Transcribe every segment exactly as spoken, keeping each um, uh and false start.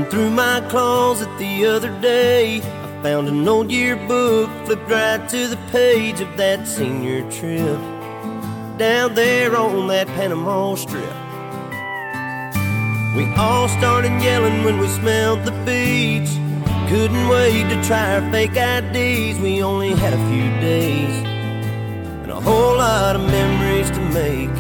through my closet the other day, I found an old yearbook, flipped right to the page of that senior trip down there on that Panama Strip. We all started yelling when we smelled the beach. Couldn't wait to try our fake I Ds. We only had a few days and a whole lot of memories to make.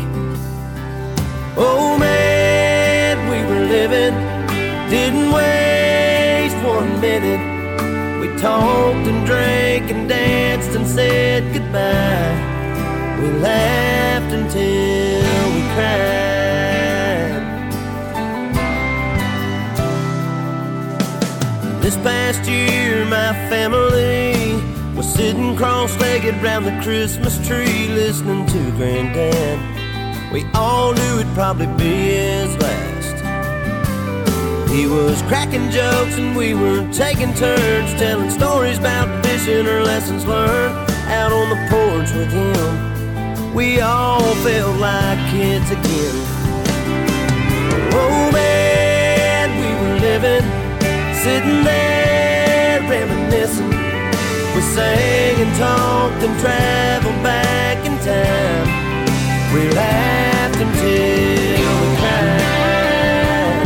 Oh man, we were living, didn't waste one minute. We talked and drank and danced and said goodbye. We laughed until we cried. This past year my family was sitting cross-legged round the Christmas tree listening to Granddad. We all knew it'd probably be his last. He was cracking jokes and we were taking turns telling stories about fishing or lessons learned out on the porch with him. We all felt like kids again. Oh man, we were living, sitting there reminiscing. We sang and talked and traveled back in time. We laughed until we cried.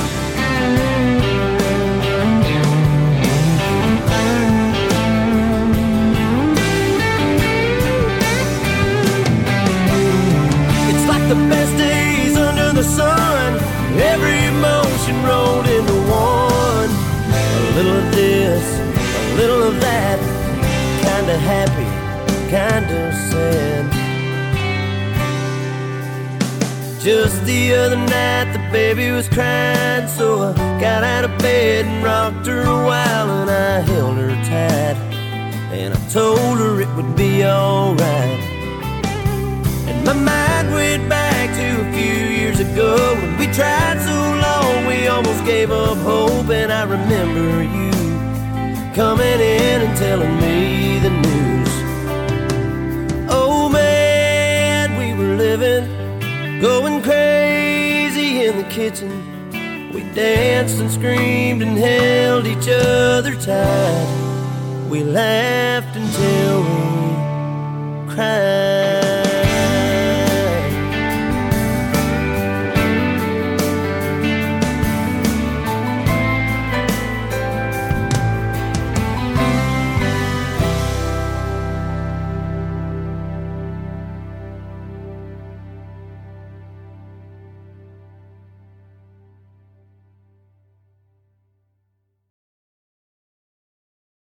It's like the best days under the sun. Every emotion rolled into one. A little of this, a little of that. Kinda happy, kinda sad. Just the other night the baby was crying, so I got out of bed and rocked her a while, and I held her tight and I told her it would be alright. And my mind went back to a few years ago when we tried so long we almost gave up hope. And I remember you coming in and telling me the news. Oh man, we were living, going crazy in the kitchen. We danced and screamed and held each other tight. We laughed until we cried.